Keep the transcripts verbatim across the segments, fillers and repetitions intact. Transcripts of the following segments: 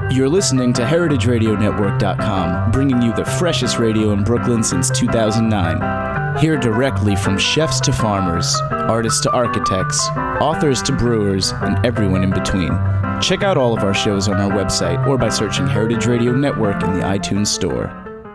You're listening to Heritage Radio Network dot com, bringing you the freshest radio in Brooklyn since two thousand nine. Hear directly from chefs to farmers, artists to architects, authors to brewers, and everyone in between. Check out all of our shows on our website or by searching Heritage Radio Network in the iTunes Store.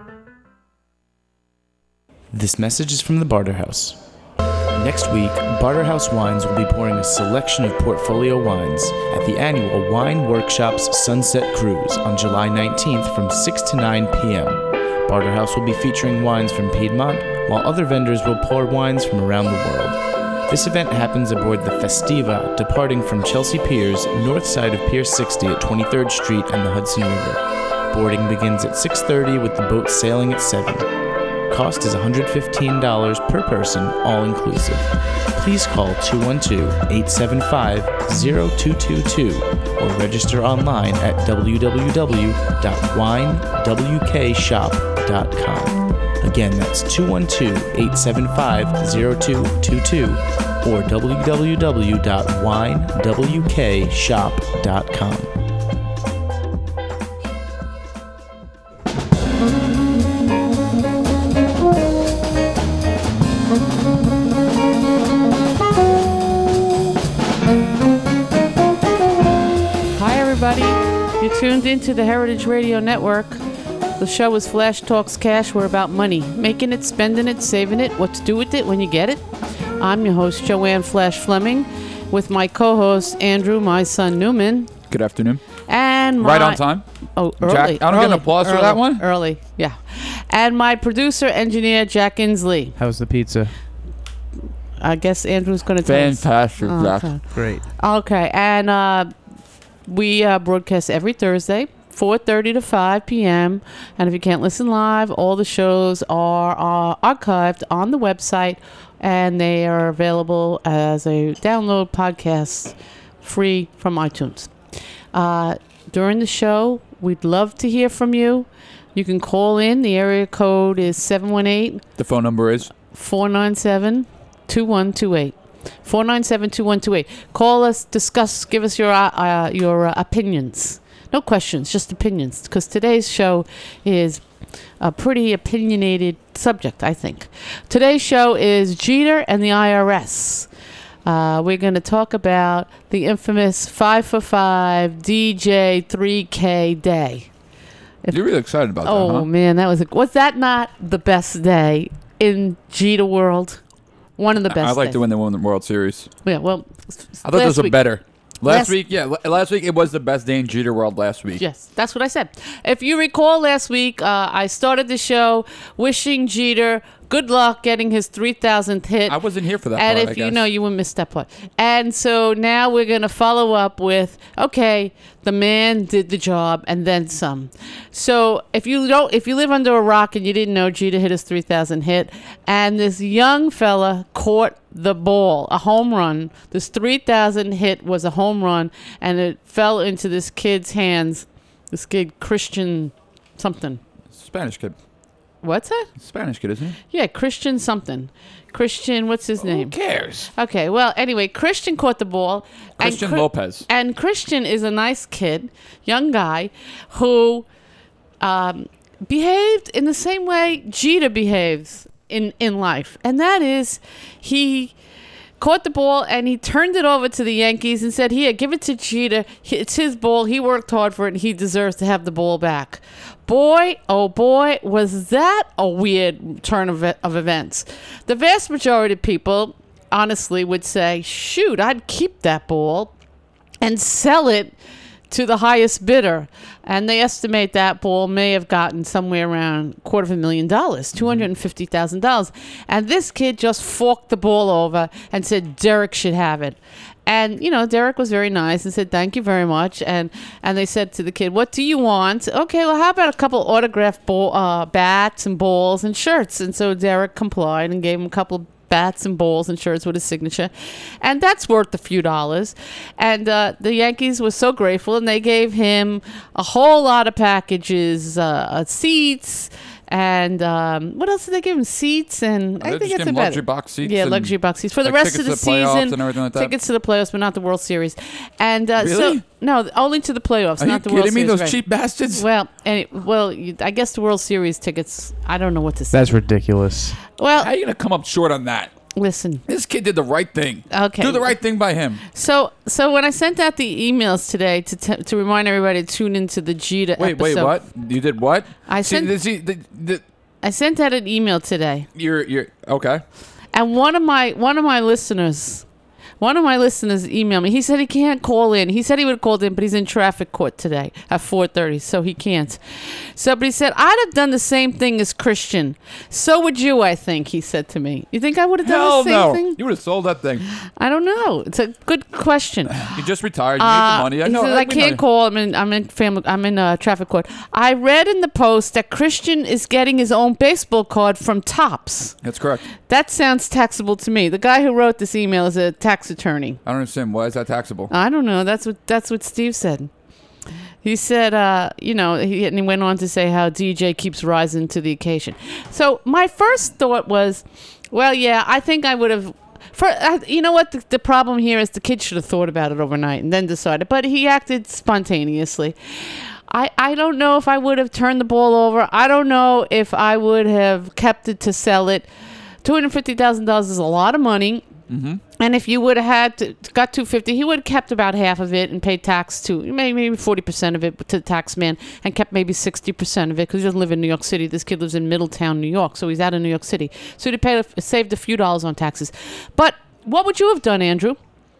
This message is from the Barter House. Next week, Barter House Wines will be pouring a selection of portfolio wines at the annual Wine Workshops Sunset Cruise on July nineteenth from six to nine p.m. Barter House will be featuring wines from Piedmont, while other vendors will pour wines from around the world. This event happens aboard the Festiva, departing from Chelsea Piers, north side of Pier sixty at twenty-third Street and the Hudson River. Boarding begins at six thirty with the boat sailing at seven. Cost is one hundred fifteen dollars per person, all inclusive. Please call two one two, eight seven five, zero two two two or register online at w w w dot wine w k shop dot com. Again, that's two one two, eight seven five, zero two two two or w w w dot wine w k shop dot com. You're tuned into the Heritage Radio Network. The show is Flash Talks Cash. We're about money. Making it, spending it, saving it, what to do with it when you get it. I'm your host, Joanne Flash Fleming, with my co-host, Andrew, my son, Newman. Good afternoon. And my, right on time. Oh, early. Jack, I don't early, get an applause early, for that one? Early, yeah. And my producer, engineer, Jack Inslee. How's the pizza? I guess Andrew's going to tell us. Fantastic, Oh, Jack. okay. Great. Okay, and uh, we uh, broadcast every Thursday, four thirty to five p.m. And if you can't listen live, all the shows are, are archived on the website, and they are available as a download podcast free from iTunes. Uh, during the show, we'd love to hear from you. You can call in. The area code is seven one eight, The phone number is? four nine seven, two one two eight. four nine seven, two one two eight. Call us, discuss, give us your uh, uh, your uh, opinions. No questions, just opinions, because today's show is a pretty opinionated subject, I think. Today's show is Jeter and the I R S. Uh, we're going to talk about the infamous five for five D J three K day. If, You're really excited about oh, that, huh? man, that was a, was that not the best day in Jeter world? One of the best I liked days. it when they won the World Series. Yeah, well, I thought those were week. better. Last, Last- week, yeah, l- last week it was the best day in Jeter World last week. Yes, that's what I said. If you recall last week, uh, I started the show wishing Jeter good luck getting his three thousandth hit. I wasn't here for that and part, if I you guess. know, you wouldn't miss that part. And so now we're going to follow up with, okay, the man did the job and then some. So if you don't, if you live under a rock and you didn't know, Jeter hit his three thousandth hit, and this young fella caught the ball, a home run. This three thousand hit was a home run, and it fell into this kid's hands. This kid, Christian something. Spanish kid. What's that? Spanish kid, isn't he? Yeah, Christian something. Christian, what's his name? Who cares? Okay, well, anyway, Christian caught the ball. Christian and Chri- Lopez. And Christian is a nice kid, young guy, who um, behaved in the same way Jeter behaves in, in life. And that is, he caught the ball and he turned it over to the Yankees and said, here, give it to Jeter. It's his ball. He worked hard for it and he deserves to have the ball back. Boy, oh boy, was that a weird turn of, of events. The vast majority of people, honestly, would say, shoot, I'd keep that ball and sell it to the highest bidder. And they estimate that ball may have gotten somewhere around a quarter of a million dollars, two hundred fifty thousand dollars. And this kid just forked the ball over and said Derek should have it. And, you know, Derek was very nice and said, thank you very much. And and they said to the kid, what do you want? Okay, well, how about a couple autographed ball, uh, bats and balls and shirts? And so Derek complied and gave him a couple of bats and balls and shirts with his signature. And that's worth a few dollars. And uh, the Yankees were so grateful, and they gave him a whole lot of packages, uh, uh, seats, And um, what else did they give him? Seats and They I just think give it's him about luxury box seats Yeah, and, luxury box seats for the like, rest of tickets the to the playoffs season. and everything like that? Tickets to the playoffs, but not the World Series. And uh, Really? so no, only to the playoffs, Are you not the World kidding me? Series. Those right. cheap bastards. Well, and it, well, you, I guess the World Series tickets. I don't know what to say. That's ridiculous. well, How are you gonna come up short on that? listen. This kid did the right thing. Okay. Do the right thing by him. So, so when I sent out the emails today to t- to remind everybody to tune into the Jeter Wait, wait, episode, what? You did what? I see, sent- the- see, the, the, I sent out an email today, you're, you're okay. and one of my one of my listeners, one of my listeners emailed me. He said he can't call in. He said he would have called in, but he's in traffic court today at four thirty, so he can't. So, but he said I'd have done the same thing as Christian. So would you? I think he said to me. You think I would have done Hell the same no. thing? You would have sold that thing. I don't know. It's a good question. You just retired. You Uh, made the money. I he know. says, I, I we know. can't call. I'm in. I'm in family. I'm in uh, traffic court. I read in the post that Christian is getting his own baseball card from Topps. That's correct. That sounds taxable to me. The guy who wrote this email is a tax attorney. I don't understand. Why is that taxable? I don't know. That's what that's what Steve said. He said, uh, you know, he, and he went on to say how D J keeps rising to the occasion. So my first thought was, well, yeah, I think I would have. For uh, you know what, the, the problem here is the kid should have thought about it overnight and then decided. But he acted spontaneously. I, I don't know if I would have turned the ball over. I don't know if I would have kept it to sell it. Two hundred fifty thousand dollars is a lot of money. Mm-hmm. And if you would have had to, got two hundred fifty thousand dollars, he would have kept about half of it and paid tax to maybe maybe forty percent of it to the tax man, and kept maybe sixty percent of it because he doesn't live in New York City. This kid lives in Middletown, New York, so he's out of New York City. So he'd pay, saved a few dollars on taxes. But what would you have done, Andrew?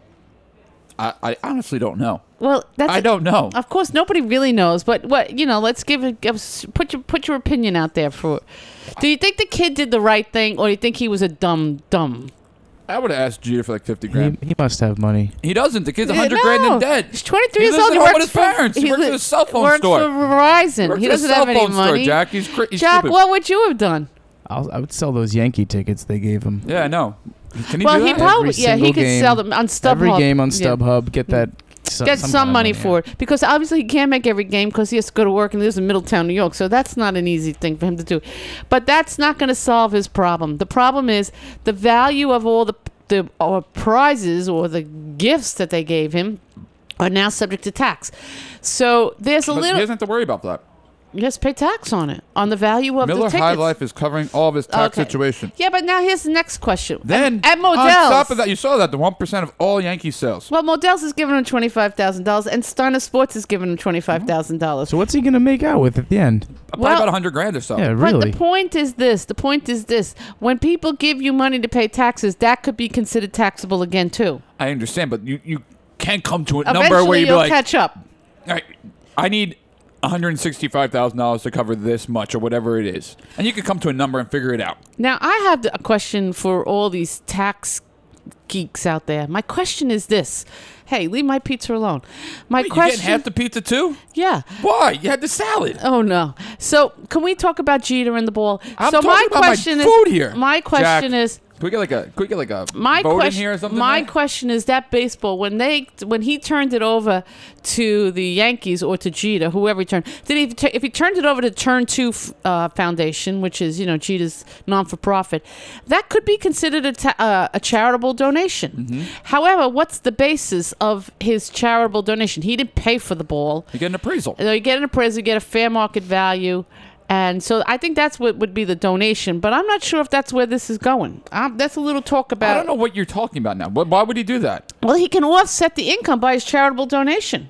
I, I honestly don't know. Well, that's I don't know. Of course, nobody really knows, but what you know, let's give it. Give, put your put your opinion out there. For, do you think the kid did the right thing, or do you think he was a dumb dumb? I would have asked Jeter for like fifty He, grand. he must have money. He doesn't. The kid's a Yeah, hundred no. grand in debt. He's twenty-three He years lives old. at He home works with his parents. He works li- at a cell phone works store. for Verizon. Works He at a doesn't cell have any phone store, money. Jack. He's, cra- he's Jack, stupid. what would you have done? I'll, I would sell those Yankee tickets they gave him. Yeah, I know. Can he Well, do he that? probably Every yeah he single could game- sell them on StubHub. Every game on Yeah. StubHub, get that. So, Get some, kind of money yeah. for it because obviously he can't make every game because he has to go to work and lives in Middletown, New York. So that's not an easy thing for him to do. But that's not going to solve his problem. The problem is the value of all the the uh, prizes or the gifts that they gave him are now subject to tax. So there's a But he little. doesn't have to worry about that. You just pay tax on it on the value of Miller the tickets. High Life is covering all of his tax Okay. situation. Yeah, but now here's the next question. Then, at, at Modell's, on top of that, you saw that the one percent of all Yankee sales. well, Modell's is giving him twenty-five thousand dollars, and Starner Sports is giving him twenty-five thousand dollars. So what's he gonna make out with at the end? Probably Well- about a hundred grand or so. Yeah, But really. the point is this. The point is this. When people give you money to pay taxes, that could be considered taxable again, too. I understand, but you, you can't come to a Eventually, number where you'd be you'll like, catch up. all right, I need one hundred sixty-five thousand dollars to cover this much or whatever it is. And you can come to a number and figure it out. Now, I have a question for all these tax geeks out there. My question is this. Hey, leave my pizza alone. My Wait, you question... getting half the pizza too? yeah. Why? You had the salad. Oh no! So can we talk about Jeter and the ball? I'm so talking my about my question food is, here. My question Jack, is, Can we get like a, can we get like a my vote in question. here or something? My man? question is that baseball when they when he turned it over to the Yankees or to Jeter, whoever he turned, did he t- if he turned it over to Turn Two uh, Foundation, which is you know Jeter's non for profit, that could be considered a ta- uh, a charitable donation. Mm-hmm. However, what's the basis of his charitable donation? He didn't pay for the ball. You get an appraisal. You get an appraisal, you get a fair market value. And so I think that's what would be the donation. But I'm not sure if that's where this is going. Um, that's a little talk about. I don't know what you're talking about now. Why would he do that? Well, he can offset the income by his charitable donation.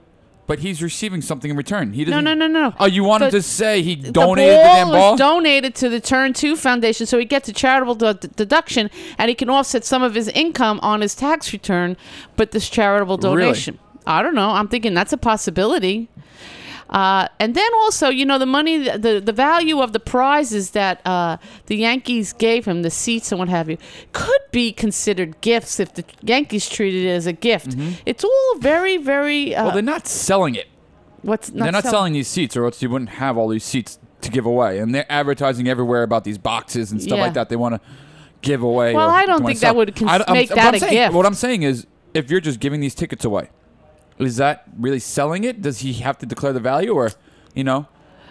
But he's receiving something in return. He No, doesn't. no, no, no. Oh, you wanted The- to say he The donated ball the damn ball? was donated to the Turn Two Foundation, so he gets a charitable d- d- deduction, and he can offset some of his income on his tax return, but this charitable Really? donation. I don't know. I'm thinking that's a possibility. Uh, and then also, you know, the money, the the value of the prizes that uh, the Yankees gave him, the seats and what have you, could be considered gifts if the Yankees treated it as a gift. It's all very, very. Uh, well, they're not selling it. what's not they're not sell- selling these seats, or else you wouldn't have all these seats to give away. And they're advertising everywhere about these boxes and stuff Yeah. like that. They want to give away. Well, or I don't wanna think that sell. would cons- I- I'm- make what that I'm a saying- gift. What I'm saying is, if you're just giving these tickets away, is that really selling it? Does he have to declare the value, or, you know?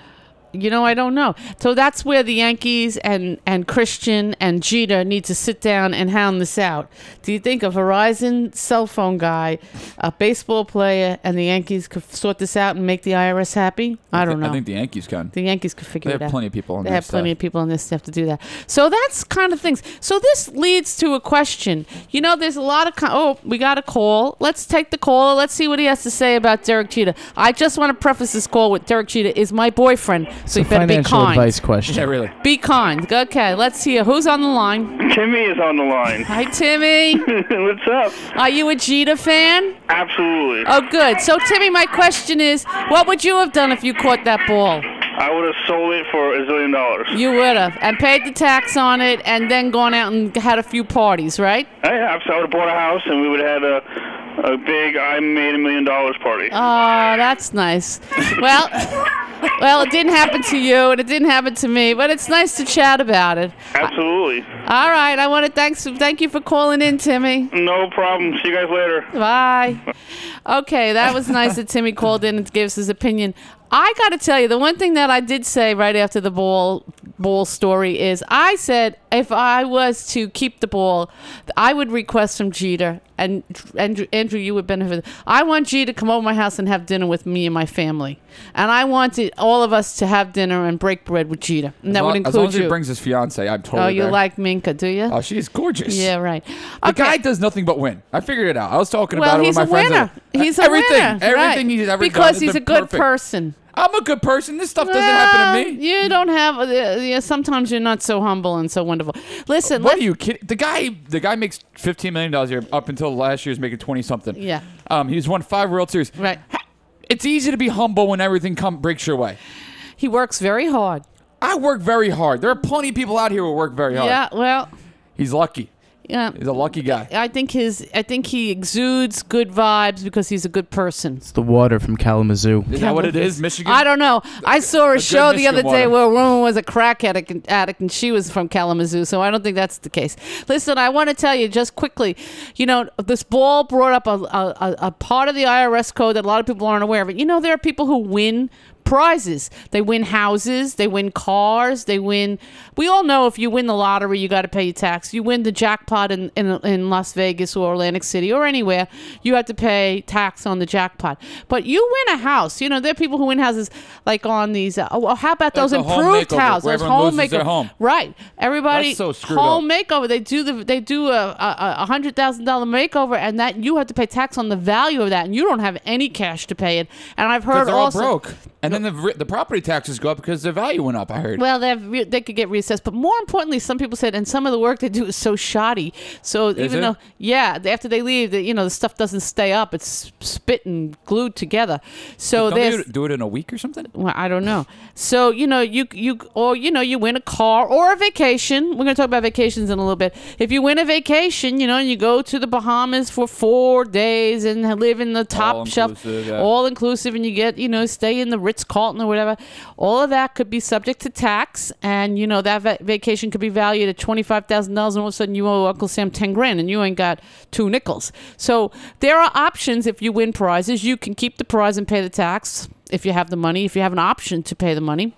You know, I don't know. So that's where the Yankees and, and Christian and Jeter need to sit down and hound this out. Do you think a Verizon cell phone guy, a baseball player, and the Yankees could sort this out and make the I R S happy? I don't know. I think the Yankees can. The Yankees could figure They it out. have plenty of people on They their have plenty staff. of people on this staff to do that. So that's kind of things. So this leads to a question. You know, there's a lot of... Con- oh, we got a call. Let's take the call. Let's see what he has to say about Derek Jeter. I just want to preface this call with Derek Jeter is my boyfriend, so you It's a better be financial kind. advice question. Yeah, really. Be kind. Okay, let's hear. Who's on the line? Timmy is on the line. Hi, Timmy. What's up? Are you a Jeter fan? Absolutely. Oh, good. So, Timmy, my question is, what would you have done if you caught that ball? I would have sold it for a zillion dollars. You would have. And paid the tax on it and then gone out and had a few parties, right? I have. So I would have bought a house and we would have had a, a big I made a million dollars party. Oh, that's nice. Well, well, it didn't happen to you and it didn't happen to me, but it's nice to chat about it. Absolutely. All right. I want to thanks thank you for calling in, Timmy. No problem. See you guys later. Bye. Okay, that was nice that Timmy called in and gave us his opinion. I got to tell you, the one thing that I did say right after the ball ball story is I said if I was to keep the ball, I would request from Jeter, and Andrew, Andrew you would benefit. I want Jeter to come over my house and have dinner with me and my family. And I wanted all of us to have dinner and break bread with Jeter. And that As long- would include as long as you. he brings his fiance, I'm totally oh, you there. like Minka, do you? Oh, she's gorgeous. Yeah, right. The Okay. guy does nothing but win. I figured it out. I was talking Well, about it he's with a my friends. winner. He's a everything, winner. Everything right. he's ever done because has he's a been good perfect. person. I'm a good person. This stuff doesn't Well, happen to me. You don't have. Uh, yeah, sometimes you're not so humble and so wonderful. Listen, What let's, are you kidding? The guy, the guy makes fifteen million dollars a year. Up until last year, he was making twenty something. Yeah. Um, he's won five World Series. Right. It's easy to be humble when everything come breaks your way. He works very hard. I work very hard. There are plenty of people out here who work very hard. Yeah. Well. He's lucky. Yeah. He's a lucky guy. I think his. I think he exudes good vibes because he's a good person. It's the water from Kalamazoo. Is that what it is, Michigan? I don't know. I saw a good show the Michigan other day water. where a woman was a crack addict, addict and she was from Kalamazoo, so I don't think that's the case. Listen, I want to tell you just quickly, you know, this ball brought up a, a, a part of the I R S code that a lot of people aren't aware of. It. You know, there are people who win prizes. They win houses, they win cars, they win. We all know if you win the lottery, you got to pay your tax. You win the jackpot in, in in Las Vegas or Atlantic City or anywhere, you have to pay tax on the jackpot. But you win a house. You know, there are people who win houses like on these. Uh, oh, how about those Like the home improved makeover, houses? where Those everyone home loses their makeover. home. Right. Everybody That's so screwed home up. makeover. They do the they do a a, a hundred thousand dollar makeover, and that you have to pay tax on the value of that, and you don't have any cash to pay it. And I've heard Because they're all also. broke. And then the re- the property taxes go up because their value went up, I heard. Well, they have re- they could get reassessed, but more importantly, some people said, and some of the work they do is so shoddy. So even it? though, yeah, after they leave, the, you know, the stuff doesn't stay up; it's spit and glued together. So Don't they there's, do- do it in a week or something? well, I don't know. So you know, you you or you know, you win a car or a vacation. We're going to talk about vacations in a little bit. If you win a vacation, you know, and you go to the Bahamas for four days and live in the top shelf, All-inclusive, yeah. all inclusive, and you get, you know, stay in the Ritz Carlton or whatever. All of that could be subject to tax, and you know that va- vacation could be valued at twenty five thousand dollars, and all of a sudden you owe Uncle Sam ten grand, and you ain't got two nickels. So there are options if you win prizes. You can keep the prize and pay the tax if you have the money. If you have an option to pay the money,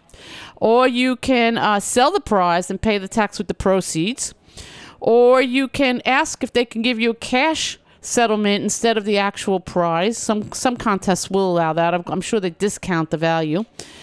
or you can uh, sell the prize and pay the tax with the proceeds, or you can ask if they can give you a cash settlement instead of the actual prize. Some some contests will allow that. I'm, I'm sure they discount the value.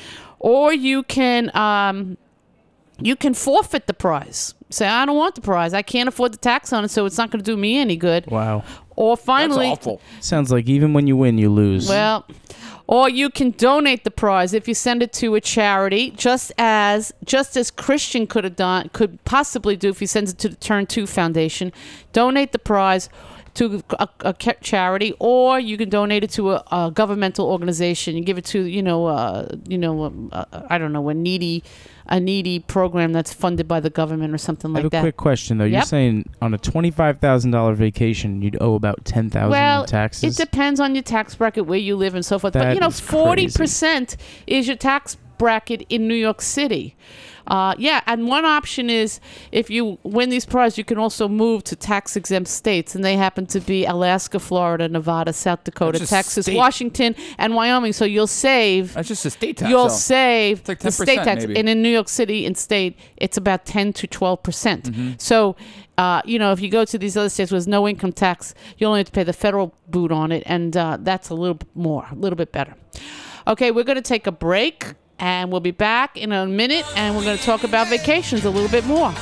Or you can um, you can forfeit the prize. Say, I don't want the prize. I can't afford the tax on it, so it's not going to do me any good. Wow. Or finally, That's awful. Sounds like even when you win, you lose. well, or you can donate the prize if you send it to a charity, just as just as Christian could have done, could possibly do if he sends it to the Turn Two Foundation. Donate the prize to a, a ca- charity, or you can donate it to a, a governmental organization. You give it to, you know, uh, you know, um, uh, I don't know, a needy, a needy program that's funded by the government or something I like have a that. quick question, though. You're Yep. saying on a twenty-five thousand dollars vacation, you'd owe about ten thousand dollars Well, in taxes? it depends on your tax bracket, where you live, and so forth. but That you know, is forty percent is your tax bracket in New York City. Uh, yeah, and one option is if you win these prizes, you can also move to tax-exempt states, and they happen to be Alaska, Florida, Nevada, South Dakota, just Texas, state. Washington, and Wyoming. So you'll save. That's just a state tax. You'll though. save It's like the state ten percent tax, maybe. and in New York City, in state, it's about ten to twelve percent. Mm-hmm. So, uh, you know, if you go to these other states where there's no income tax, you only have to pay the federal boot on it, and uh, that's a little bit more, a little bit better. Okay, we're going to take a break, and we'll be back in a minute, and we're going to talk about vacations a little bit more.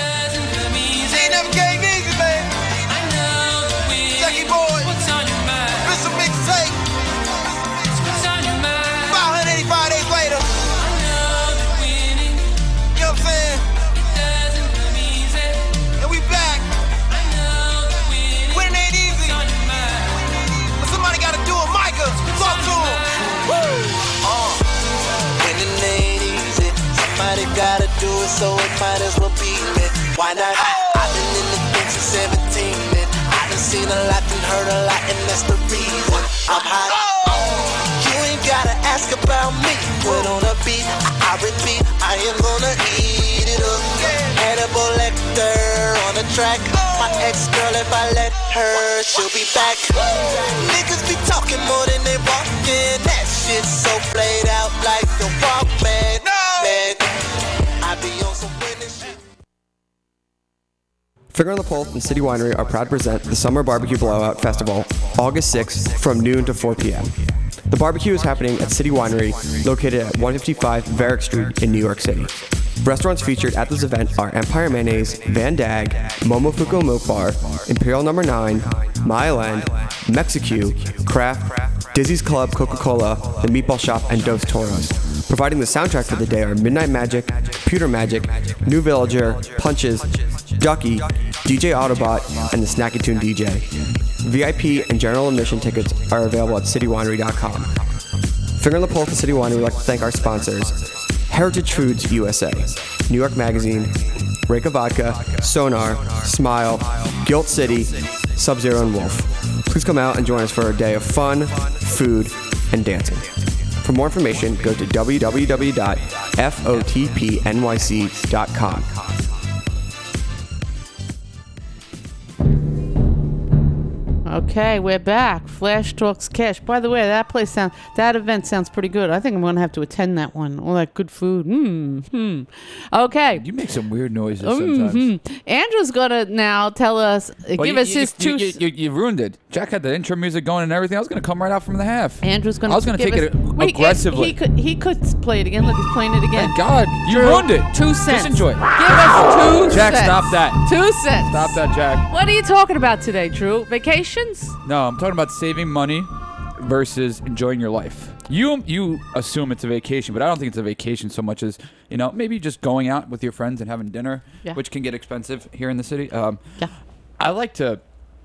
Gotta do it, so it might as well be me. Why not? I've been in the game since seventeen, man. I done seen a lot and heard a lot, and that's the reason I'm hot. You ain't gotta ask about me. Put on a beat, I, I repeat, I am gonna eat it up. Hannibal Lecter on the track. My ex-girl, if I let her, she'll be back. Niggas be talking more than they walking. That shit's so played out like the Walkman. Man. Finger on the Pulse and City Winery are proud to present the Summer Barbecue Blowout Festival, August sixth, from noon to four p.m. The barbecue is happening at City Winery, located at one fifty-five Varick Street in New York City. Restaurants featured at this event are Empire Mayonnaise, Van Dag, Momofuku Milk Bar, Imperial Number nine, Mile End, Mexicu, Kraft, Dizzy's Club Coca-Cola, The Meatball Shop, and Dos Toros. Providing the soundtrack for the day are Midnight Magic, Pewter Magic, New Villager, Punches, Ducky, D J Autobot, and the Snacky Tune D J. V I P and general admission tickets are available at city winery dot com. Finger on the Pulse and City Winery would like to thank our sponsors: Heritage Foods U S A, New York Magazine, Reka Vodka, Sonar, Smile, Guilt City, Sub-Zero, and Wolf. Please come out and join us for a day of fun, food, and dancing. For more information, go to w w w dot f o t p n y c dot com. Okay, we're back. Flash Talks Cash. By the way, that place sounds, that event sounds pretty good. I think I'm going to have to attend that one. All that good food. Mm, hmm. Okay. You make some weird noises sometimes. Mm-hmm. Andrew's going to now tell us, uh, Well, give you, us you, his you, two... You, you, you ruined it. Jack had the intro music going and everything. I was going to come right out from the half. Andrew's going to I was going to give take us, it Wait, aggressively. He could, he could play it again. Look, he's playing it again. Thank God. You Drew, ruined it. Two cents. Just enjoy it. Give us two Jack, cents. stop that. Two cents. Stop that, Jack. What are you talking about today, Drew? Vacations? No, I'm talking about saving money versus enjoying your life. You you assume it's a vacation, but I don't think it's a vacation so much as, you know, maybe just going out with your friends and having dinner, Yeah. which can get expensive here in the city. Um, Yeah. I like to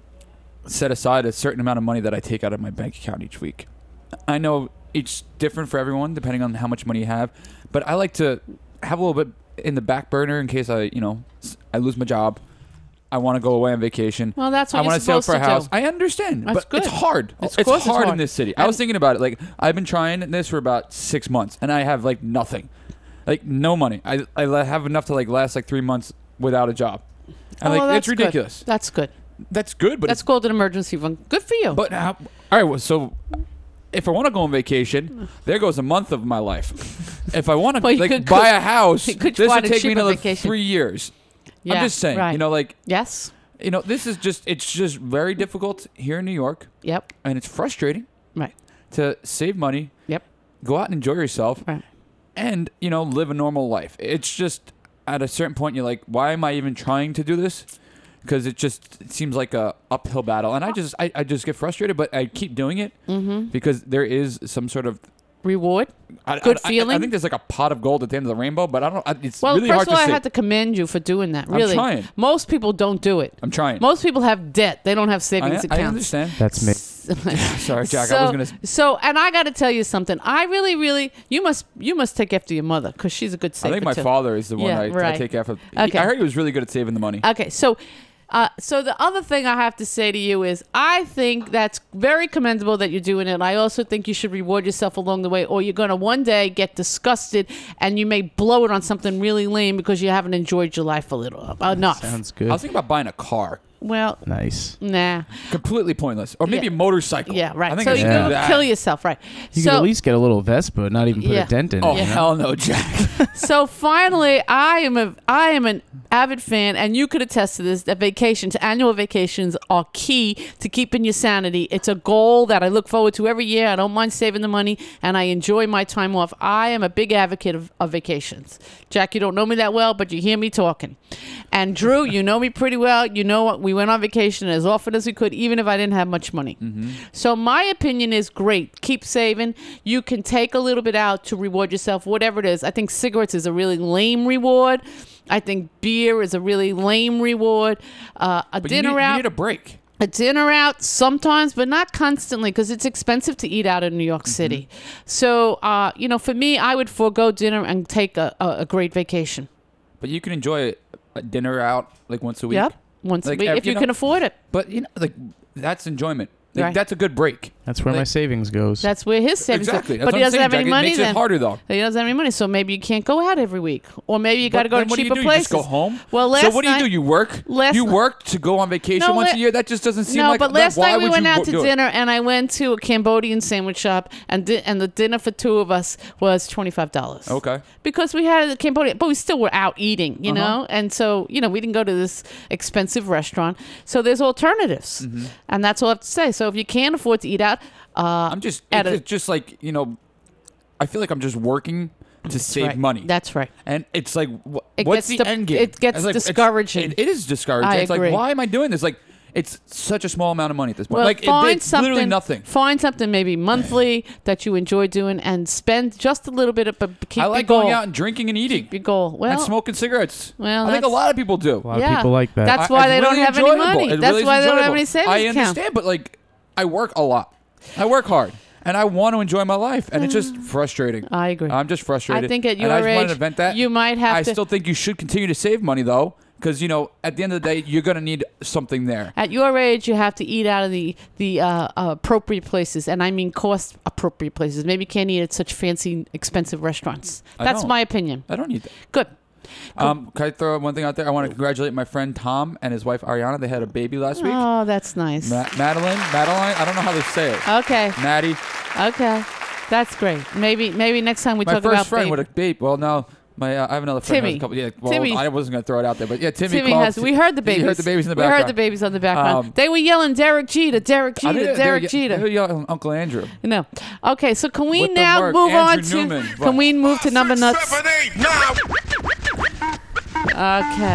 set aside a certain amount of money that I take out of my bank account each week. I know it's different for everyone depending on how much money you have, but I like to have a little bit in the back burner in case I, you know, s- I lose my job. I want to go away on vacation. Well, that's what I you're want to save supposed for a to house. do. I understand, That's but good. it's hard. It's- It's, of course it's hard, in hard. this city. I And- was thinking about it. Like, I've been trying this for about six months, and I have like nothing, like no money. I I la- have enough to like last like three months without a job, and Oh, well, like it's that's good. ridiculous. That's good. That's good, but That's it's, called an emergency fund. Good for you. but how, all right. Well, so if I want to go on vacation, there goes a month of my life. If I want to Well, you like could- buy could- a house, you could this find would a take me cheaper another vacation. three years. Yeah, I'm just saying, right. you know, like Yes. you know, this is just it's just very difficult here in New York, Yep. and it's frustrating Right. to save money, Yep. go out and enjoy yourself, Right. and you know, live a normal life. It's just at a certain point you're like, why am I even trying to do this? Because it just it seems like a uphill battle, and I just I, I just get frustrated, but I keep doing it Mm-hmm. because there is some sort of Reward. I, Good I, I- feeling? I, think there's like a pot of gold at the end of the rainbow, but I don't. I, it's Well, really first hard of all, to I see. had to commend you for doing that. I'm Really. trying. Most people don't do it. I'm trying. Most people have debt. They don't have I, savings I accounts. understand. That's me. Sorry, Jack. so, I was gonna. s- so, and I got to tell you something. I really, really, you must, you must take after your mother because she's a good I saver think my too. father is the one Yeah, I, I right. take after. Okay. I heard he was really good at saving the money. Okay, so Uh, so the other thing I have to say to you is I think that's very commendable that you're doing it. I also think you should reward yourself along the way, or you're going to one day get disgusted and you may blow it on something really lame because you haven't enjoyed your life a little enough. Sounds I good. was thinking about buying a car. Well, Nice. nah. Completely pointless. Or maybe Yeah. a motorcycle. Yeah, right. I think So I you should Yeah. do can that. kill yourself, right? You so, could at least get a little Vespa, not even put Yeah. a dent in Oh, it. you know? hell no, Jack. so finally, I am a I am an avid fan, and you could attest to this. That vacations, annual vacations, are key to keeping your sanity. It's a goal that I look forward to every year. I don't mind saving the money, and I enjoy my time off. I am a big advocate of, of vacations. Jack, you don't know me that well, but you hear me talking. And Drew, you know me pretty well. You know what? We went on vacation as often as we could, even if I didn't have much money. So my opinion is great. Keep saving. You can take a little bit out to reward yourself, whatever it is. I think cigarettes is a really lame reward. I think beer is a really lame reward. Uh, a But you dinner need, out. you need a break. A dinner out sometimes, but not constantly, because it's expensive to eat out in New York City. So, uh, you know, for me, I would forego dinner and take a, a, a great vacation. But you can enjoy a dinner out like once a week. Yep, once Like, a week, ev- if you you know- can afford it. But you know, like that's enjoyment. Like, Right. That's a good break. That's where my Like- savings goes. That's where his savings go. Exactly. That's But what he I'm doesn't saying, have any Jack. It money makes then. it harder though. He doesn't have any money, so maybe you can't go out every week, or maybe you got to But go then to what do cheaper you do? places. You just go home. Well, last so what do you night- do? You work. last you ni- work to go on vacation No, once la- a year. That just doesn't seem No, like. but last why night we would went you out wo- to do it? dinner, and I went to a Cambodian sandwich shop, and di- and the dinner for two of us was twenty five dollars. Okay. Because we had a Cambodian, but we still were out eating, you Uh-huh. know, and so you know we didn't go to this expensive restaurant. So there's alternatives, Mm-hmm. and that's all I have to say. So if you can't afford to eat out, uh, I'm just. at It's, a- it's just like you know. I feel like I'm just working to save right. money. That's right. And it's like, wh- It what's gets the de- end game? it gets It's like- it's- discouraging. it- it is discouraging. I it's agree. like, why am I doing this? Like, it's such a small amount of money at this point. Well, like, it- find it's something. literally nothing. Find something maybe monthly that you enjoy doing, and spend just a little bit of. But keep I like your goal. going out and drinking and eating Keep your goal. Well, and smoking cigarettes. well, I think a that's- lot of people do. a lot of people like that. That's I- why it's they don't really have any enjoyable. money. It That's really is why they don't have enjoyable. any savings I account. understand, but like, I work a lot. I work hard. And I want to enjoy my life, and it's just frustrating. I agree. I'm just frustrated. I think at And your I just wanted age, to vent that. you might have I to- still think you should continue to save money, though, because you know, at the end of the day, you're gonna need something there. At your age, you have to eat out of the the uh, uh, appropriate places, and I mean cost appropriate places. Maybe you can't eat at such fancy, expensive restaurants. I That's don't. my opinion. I don't need that. Good. Um, can I throw one thing out there? I want to congratulate my friend Tom and his wife Ariana. They had a baby last week. Oh, that's nice. Ma- Madeline, Madeline. I don't know how to say it. Okay. Maddie, Okay. That's great. Maybe maybe next time we my talk first about friend baby. with a babe. Well, now my uh, I have another friend. who has Timmy. A couple, yeah, well, Timmy. I wasn't gonna throw it out there, but yeah, Timmy. Timmy called. has. We heard the babies. You heard the babies in the We background. heard the babies on the background. Um, they were yelling, "Derek Jeter, Derek I Jeter, didn't- Derek they were, Jeter." They were yelling Uncle Andrew. No. Okay, so can we With the now work, move on Andrew to? Newman. Can What? we move to number nuts? Seven, eight, nine. Okay.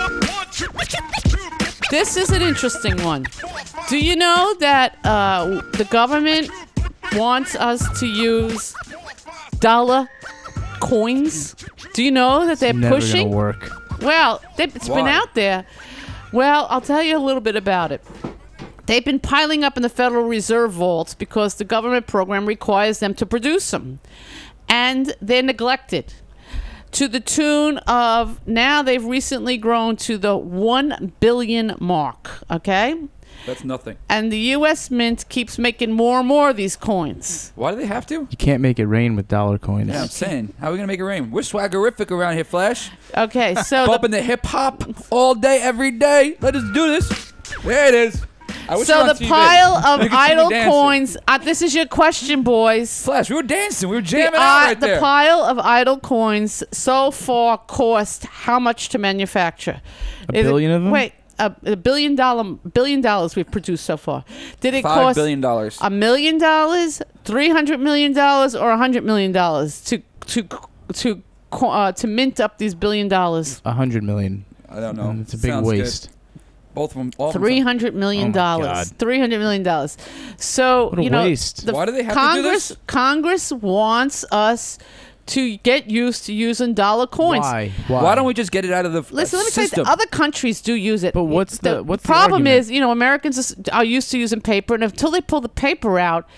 This is an interesting one. Do you know that uh, the government wants us to use dollar coins? Do you know that they're Never pushing? gonna work. Well, they, it's been Why? out there. Well, I'll tell you a little bit about it. They've been piling up in the Federal Reserve vaults because the government program requires them to produce them. And they're neglected. To the tune of, now they've recently grown to the one billion mark, okay? That's nothing. And the U S Mint keeps making more and more of these coins. Why do they have to? You can't make it rain with dollar coins. Yeah, I'm saying. How are we gonna make it rain? We're swaggerific around here, Flash. Okay, so the, Bumping the hip hop all day, every day. Let us do this. There it is. I wish so we were on the T V. pile You of could see me idle dancing. coins, uh, this is your question, boys. Flash, we were dancing. We were The, jamming uh, out right the there. pile of idle coins so far cost how much to manufacture? A Is it- billion of them? Wait, a, a billion dollar billion dollars we've produced so far. Did it Five cost billion dollars. a million dollars, three hundred million dollars, or a hundred million dollars to to to uh, to mint up these billion dollars? A hundred million. I don't know. And it's a big Sounds good. waste. Both of them. All of them Three sound- hundred million Oh my dollars. God. Three hundred million dollars. So What a you know, waste. the Why do they have to do Congress, this? Congress wants us to get used to using dollar coins. Why? Why? Why don't we just get it out of the f- Listen, let me system? tell you, other countries do use it. But what's the- what's the problem? argument? Is you know Americans is- are used to using paper, and until they pull the paper out,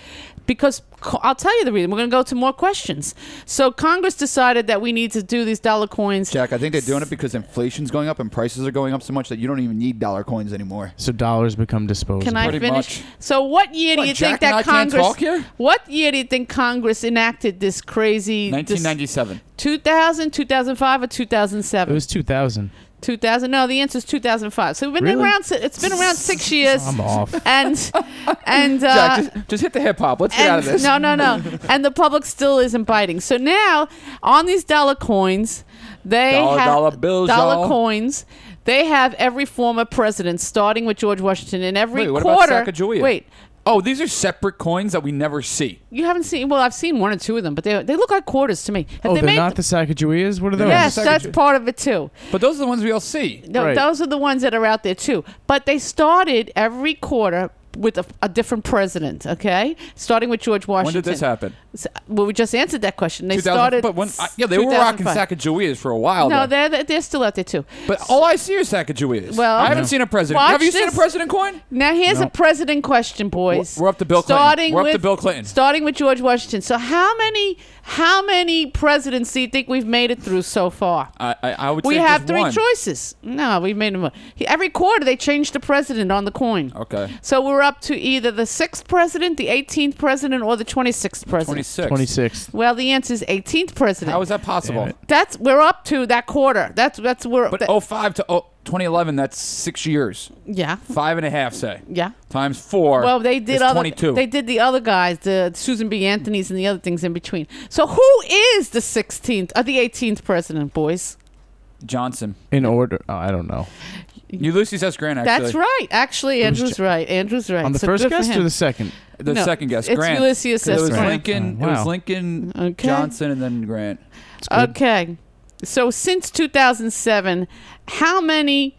because co- I'll tell you the reason. We're going to go to more questions. So Congress decided that we need to do these dollar coins. Jack, I think they're doing it because inflation's going up and prices are going up so much that you don't even need dollar coins anymore. So dollars become disposable. Can I Pretty finish? much. So what year do What, you Jack think and that I can't Congress? talk here? What year do you think Congress enacted this crazy? nineteen ninety-seven. two thousand, two thousand five, or two thousand It seven? was two thousand. two thousand. No, the answer is two thousand five. So we've been Really? around. si- It's been around six years. I'm off. And and uh, Jack, just, just hit the hip hop. Let's get and, out of this. No, no, no. And the public still isn't biting. So now on these dollar coins, they Dollar, have dollar bills, dollar y'all. coins. They have every former president, starting with George Washington, in every Wait, what about quarter. Sacagawea? Wait, Oh, these are separate coins that we never see. you haven't seen? Well, I've seen one or two of them, but they they look like quarters to me. Have Oh, they they're made not the Sacagaweas? What are those? Yes, Sacagawea. that's part of it too. But those are the ones we all see. No, Right. those are the ones that are out there too. But they started every quarter with a, a different president. Okay, starting with George When Washington. did this happen? S- Well, we just answered that question. They two thousand started. But when, I, yeah, they were rocking two thousand five. Sacagaweas for a while. No, though. they're they're still out there too. But all I see is Sacagaweas. Well, I haven't No. seen a president. Watch Have you seen a this. president coin? Now here's a Nope. president question, boys. We're up to Bill Clinton. Starting We're up with, to Bill Clinton. Starting with George Washington. So how many how many presidents do you think we've made it through so far? I, I, I would We say have just three one. choices. No, we've made them. Every quarter they change the president on the coin. Okay. So we're up to either the sixth president, the eighteenth president, or the twenty-sixth president. twenty-six. twenty-sixth. Well, the answer is eighteenth president. How is that possible? Damn it. That's we're up to that quarter. That's that's where. But that- oh five to oh, twenty eleven, that's six years. yeah, Five and a half, say. yeah. Times four. Well, they did is other. twenty-two. They did the other guys, the Susan B. Anthony's and the other things in between. So who is the sixteenth or the eighteenth president, boys? Johnson. In order. Oh, I don't know. Ulysses S. Grant, actually. That's right. Actually, Andrew's Ja- right. Andrew's right. On the So first good for guess or him. the second? The No, second guess, it's Grant. Ulysses It S. was Grant. Lincoln. Oh, It was wow. Lincoln, Okay. Johnson, and then Grant. It's good. Okay. So since two thousand seven, how many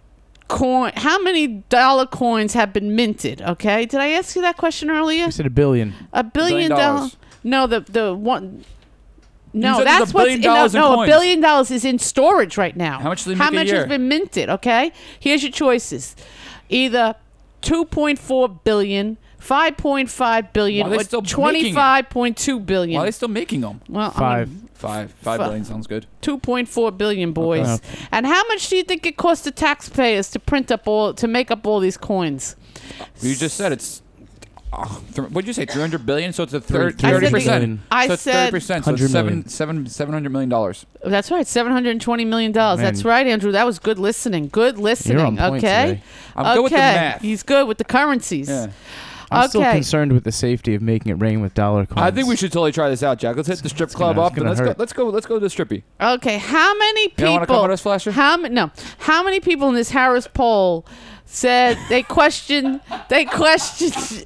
coin how many dollar coins have been minted? Okay? Did I ask you that question earlier? You said a billion. A billion Billion dollars. dollars. No, the the one No, said there's that's a what's billion in, no, dollars in no, a coins. billion dollars is in storage right now. How much do they How make a much year? has been minted, okay? Here's your choices. Either two point four billion, five point five billion, Why are they or still making it? twenty-five point two billion. Why are they still making them? well, Five. Five. Five Fi- billion sounds good. two point four billion, boys. Okay. And how much do you think it costs the taxpayers to print up all to make up all these coins? You just said it's. Oh, th- what'd you say? Three hundred billion. So it's a Three- third. I Thirty said the- percent. I so it's said- thirty percent. So it's one hundred seven, million. seven, seven hundred million dollars. That's right, seven hundred twenty million dollars. Man. That's right, Andrew. That was good listening. Good listening. on point okay. today. I'm okay. good with the math. He's good with the currencies. Yeah. I'm still Okay. concerned with the safety of making it rain with dollar coins. I think we should totally try this out, Jack. Let's hit the strip club gonna- up it's and gonna let's go. hurt. Let's go. Let's go to the strippy. Okay, how many You people? don't wanna come with us, Flasher? How many? No. How many people in this Harris poll said they questioned? They questioned.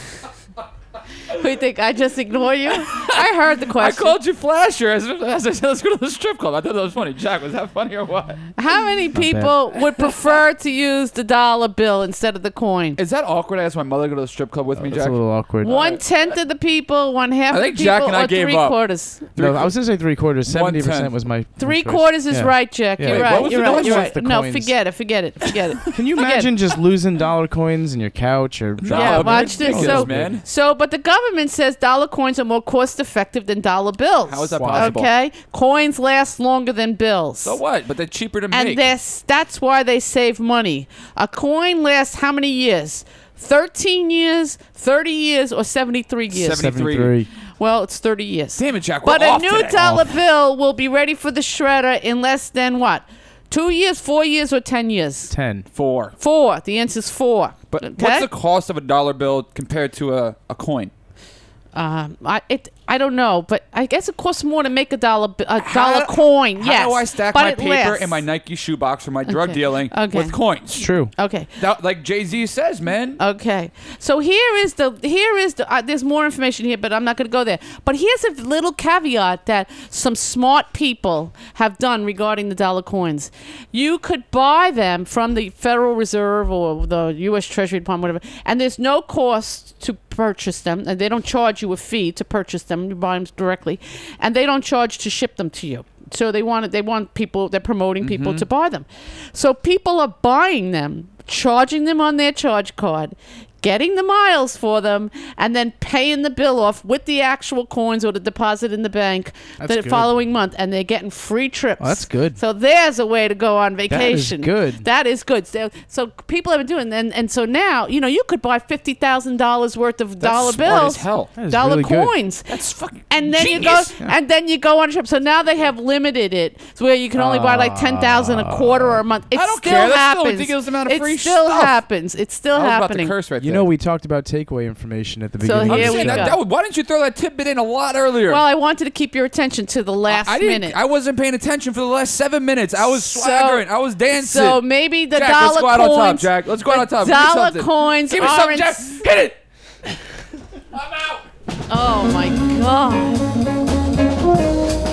Who you think I just ignore you? I heard the I question. called you Flasher as, as I said, let's go to the strip club. I thought that was funny. Jack, was that funny or what? How many people would prefer to use the dollar bill instead of the coin? Is that awkward? I asked my mother to go to the strip club with me, That's Jack. a little awkward. One tenth of the people, one half I of the think people, Jack and I or gave three up. quarters. No, I was gonna say three quarters. Seventy percent One-tenth. was my Three my choice. quarters is Yeah. right, Jack. Yeah. You're Wait, right. what was You're the right. noise? You're Just right. the No, coins. forget it. Forget it. Forget it. Can you Forget it. imagine just losing dollar coins in your couch or No, Yeah, man, watch this. ridiculous, So, man. so, but the government says dollar coins are more cost effective than dollar bills. How is that Wow. possible? Okay, coins last longer than bills. So what? But they're cheaper to And make. this, that's why they save money. A coin lasts how many years? thirteen years, thirty years, or seventy-three years? Seventy- seventy-three? Well, it's thirty years. Damn it, Jack. We're But a off new today. dollar Off. bill will be ready for the shredder in less than what? Two years, four years, or ten years? Ten. Four. Four. The answer's four. But okay? what's the cost of a dollar bill compared to a, a coin? Um, I it I don't know, but I guess it costs more to make a dollar bi- a How- dollar coin. Yes. How do I stack but my it paper lasts. in my Nike shoebox for my drug Okay. dealing Okay. with coins? It's true. Okay. That, like Jay-Z says, man. Okay. So here is the here is the uh, there's more information here, but I'm not going to go there. But here's a little caveat that some smart people have done regarding the dollar coins. You could buy them from the Federal Reserve or the U S Treasury Department, whatever, and there's no cost to purchase them, and they don't charge you a fee to purchase them. You buy them directly, and they don't charge to ship them to you. So they want they want people. They're promoting people to buy them. So people are buying them, charging them on their charge card, getting the miles for them, and then paying the bill off with the actual coins or the deposit in the bank That's the good. following month, and they're getting free trips. Oh, that's good. So there's a way to go on vacation. good. That is good. So, so people have been doing, and and so now you know you could buy fifty thousand dollars worth of dollar smart bills, as hell. That is dollar really good. coins. That's fucking And then genius. you go, and then you go on a trip. So now they have limited it, so where you can only buy like ten thousand a quarter or a month. It I don't still care. That's still a happens. ridiculous amount of it free still stuff. happens. It's still I was about happening. to curse right You there. know, we talked about takeaway information at the So beginning. I'm here of just the we saying show. that, go. that, why didn't you throw that tidbit in a lot earlier? Well, I wanted to keep your attention to the last I didn't. minute. I wasn't paying attention for the last seven minutes. I was So- swaggering. I was dancing. So maybe the Jack, dollar let's go out coins. on top, Jack. Let's go out the on top. Give me Dollar something. coins Give me aren't. something, Jeff. Hit it. I'm out. Oh my god.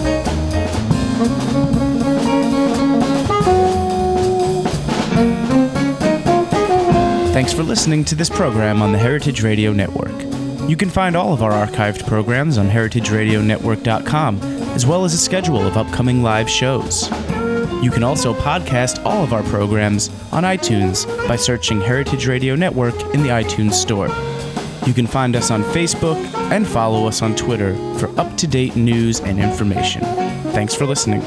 Thanks for listening to this program on the Heritage Radio Network. You can find all of our archived programs on heritage radio network dot com, as well as a schedule of upcoming live shows. You can also podcast all of our programs on iTunes by searching Heritage Radio Network in the iTunes Store. You can find us on Facebook and follow us on Twitter for up-to-date news and information. Thanks for listening.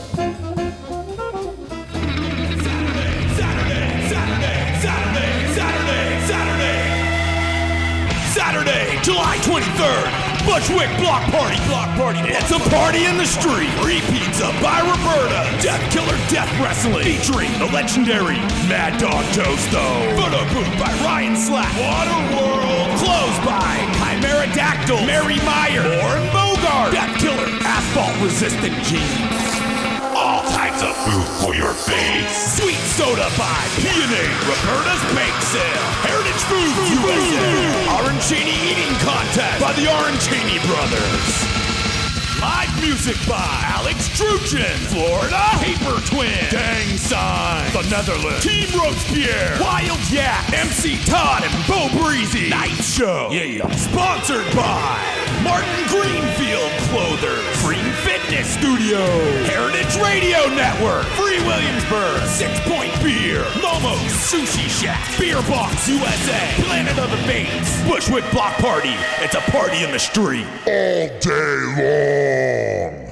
Saturday, July twenty-third, Bushwick Block Party. Block Party. It's a party in the street. Free pizza by Roberta. Death Killer Death Wrestling. Featuring the legendary Mad Dog Toasto. Photo booth by Ryan Slack. Waterworld. Closed by Chimera Dactyl. Mary Meyer. Warren Bogart. Death Killer. Asphalt Resistant Jeans. All types of food for your face. Sweet soda by P and A. Roberta's Bake Sale. Heritage Foods U S A. Arancini Eating Contest by the Arancini Brothers. Live music by Alex Truchin. Florida Paper Twin. Gang Sign. The Netherlands. Team Robespierre. Wild Yak. M C Todd and Bo Breezy. Night Show. Yeah. Sponsored by Martin Greenfield Clothers. Free Fitness Studio. Heritage Radio Network. Free Williamsburg. Six Point Beer. Momo's Sushi Shack. Beer Box U S A. Planet of the Fates. Bushwick Block Party. It's a party in the street. All day long.